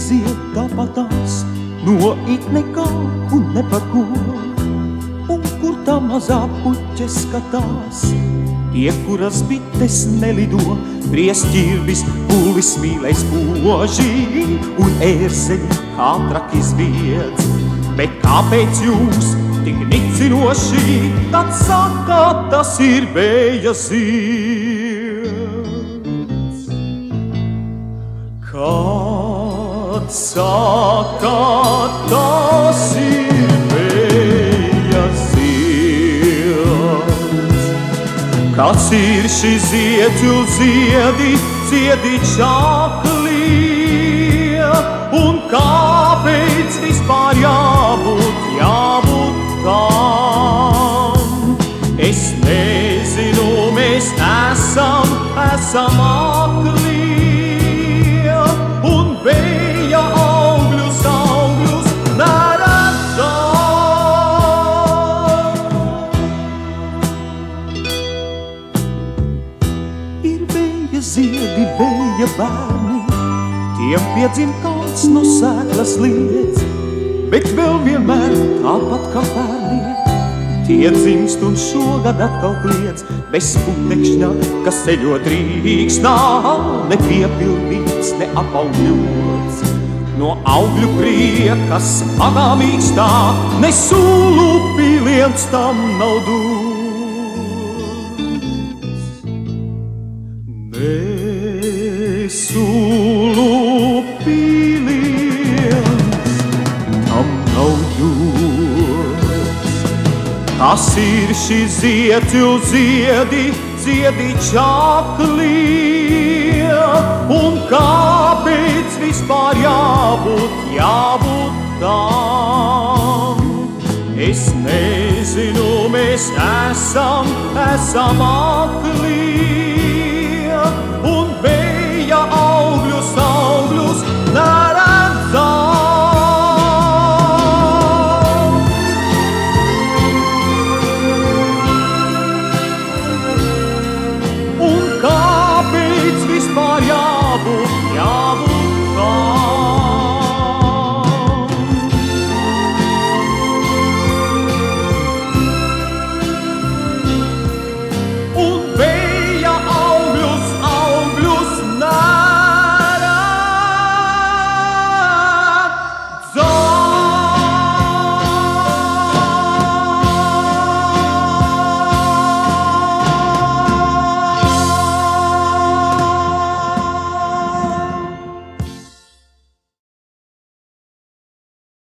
zied tāpatās, no it nekā un ne par ko. Un kur tā mazā puķe skatās, tie, kuras bites nelido, priesķirvis, pūlis mīlēs poži un ērzeņi kā traki zviedz. Bet kāpēc jūs tik nicinoši, tad sakāt, tas ir vēja zieds? Kad sakāt, tas ir vēja zieds? Kas ir šis zieds, jūs ziedi čaklie? Un kāpēc vispār jābūt tam? Es nezinu, mēs esam aklie un vēja augļus neredzam. Ir vēja ziedi, vēja bērni, tiem piedzim kāds no sēklas liec, bet vēl vienmēr tāpat kā bērniem. Tie dzimst un šogad atkal kliedz, bez putekšņa, kas ceļot rīkstā, nepiepildīts, neapaugļots. No augļu prieka smagā mīkstā, ne sūlu piliens tam nav dots. Ne sūlu piliens tam nav dots. Kas ir šis zieds, jūs ziedi čaklie? Un kāpēc vispār jābūt tam? Es nezinu, mēs esam aklie